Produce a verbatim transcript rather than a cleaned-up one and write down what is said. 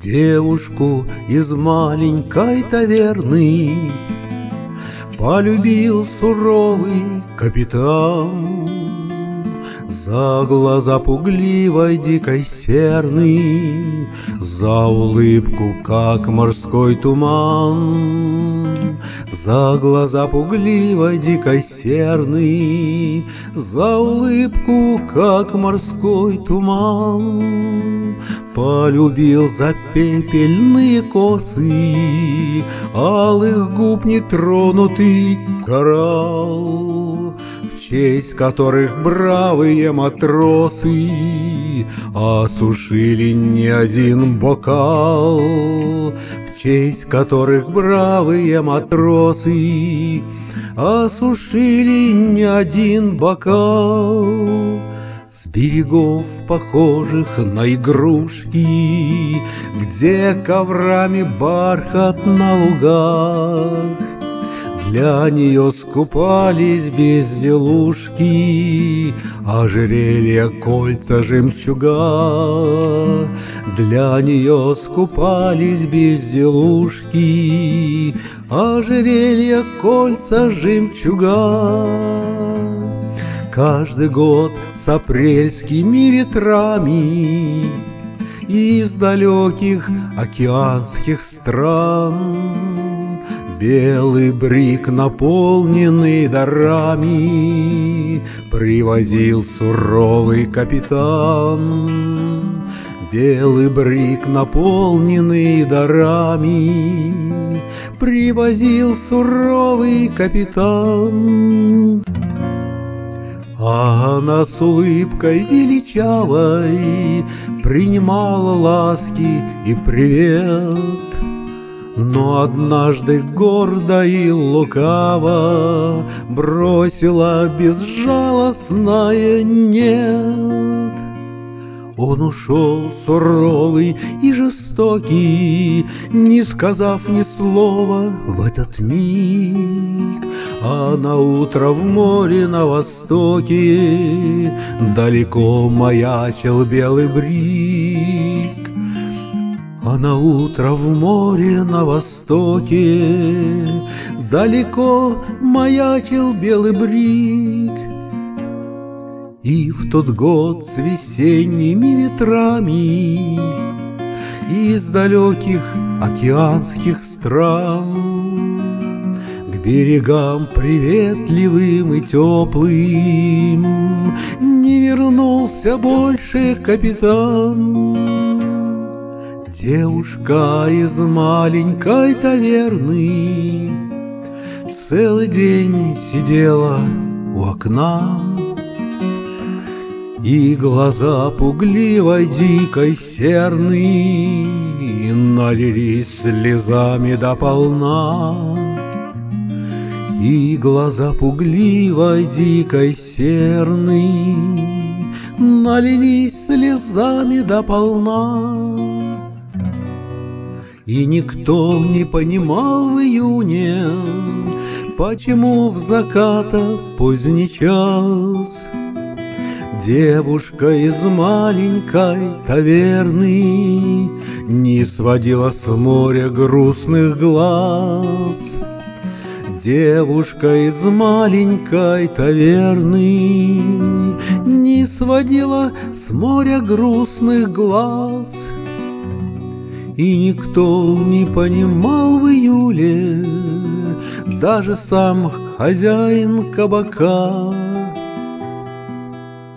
Девушку из маленькой таверны полюбил суровый капитан. За глаза пугливой дикой серны, за улыбку, как морской туман. За глаза пугливой дикой серны, за улыбку, как морской туман. Полюбил за пепельные косы, алых губ нетронутый коралл, в честь которых бравые матросы осушили не один бокал, в честь которых бравые матросы осушили не один бокал. С берегов, похожих на игрушки, где коврами бархат на лугах, для нее скупались безделушки, ожерелья, кольца, жемчуга. Для нее скупались безделушки, ожерелья, кольца, жемчуга. Каждый год с апрельскими ветрами из далеких океанских стран белый брик, наполненный дарами, привозил суровый капитан. Белый брик, наполненный дарами, привозил суровый капитан. А она с улыбкой величавой принимала ласки и привет. Но однажды гордо и лукаво бросила безжалостное «нет». Он ушел суровый и жестокий, не сказав ни слова в этот миг. А на утро в море на востоке далеко маячил белый брик. А на утро в море на востоке далеко маячил белый брик. И в тот год с весенними ветрами из далеких океанских стран к берегам приветливым и теплым не вернулся больше капитан. Девушка из маленькой таверны целый день сидела у окна, и глаза пугливой дикой серны налились слезами дополна. И глаза пугливой дикой серны налились слезами дополна. И никто не понимал в июне, почему в заката поздний час девушка из маленькой таверны не сводила с моря грустных глаз. Девушка из маленькой таверны не сводила с моря грустных глаз. И никто не понимал в июле, даже сам хозяин кабака,